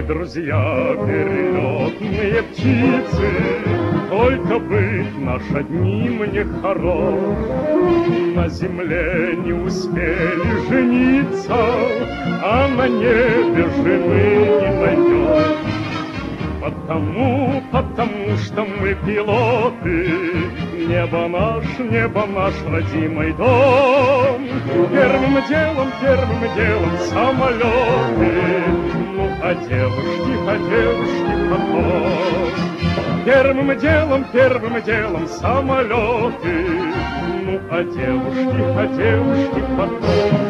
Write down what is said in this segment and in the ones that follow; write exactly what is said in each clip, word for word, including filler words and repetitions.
друзья, перелетные птицы, только быть наш одним не хорош. На земле не успели жениться, а на небе жены не найдем. Потому, потому что мы пилоты, небо наш, небо наш родимый дом. Первым делом, первым делом самолеты, ну а девушки, а девушки потом. Первым делом, первым делом самолеты, ну а девушки, а девушки потом.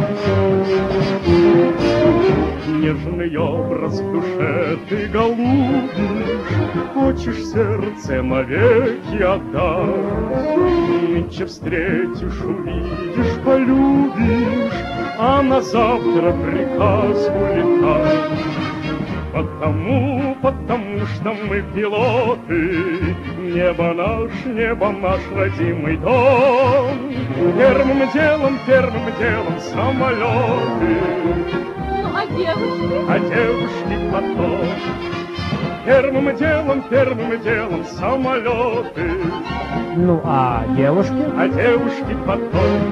Нежный образ в душе ты голубишь, хочешь сердце навеки отдать. Нынче встретишь, увидишь, полюбишь, а на завтра приказ улетать. Потому, потому что мы пилоты, небо наш, небо наш родимый дом. Первым делом, первым делом самолеты, а девушки? А девушки потом. Первым делом, первым делом самолеты, Ну, а девушки? А девушки потом.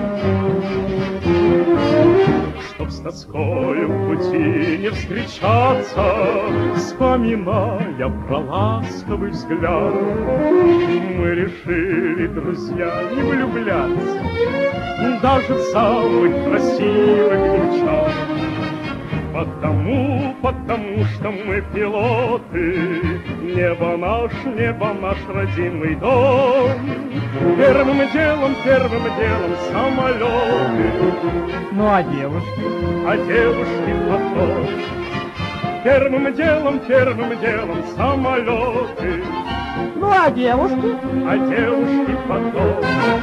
Чтоб с тоскою в пути не встречаться, вспоминая про ласковый взгляд, мы решили, друзья, не влюбляться даже в самых красивых девчат. Потому, потому что мы пилоты, небо наш, небо наш родимый дом. Первым делом, первым делом самолеты, Ну, а девушки? А девушки потом. Первым делом, первым делом самолеты, Ну, а девушки? А девушки потом.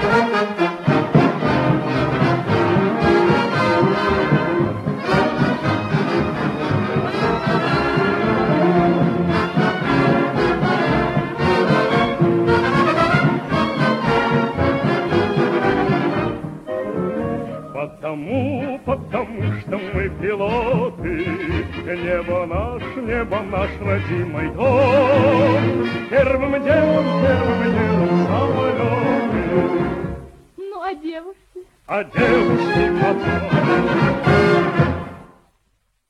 Потому, потому что мы пилоты, небо наш, небо наш родимый дом. Первым делом, первым делом самолеты, Ну, а девушки? А девушки потом.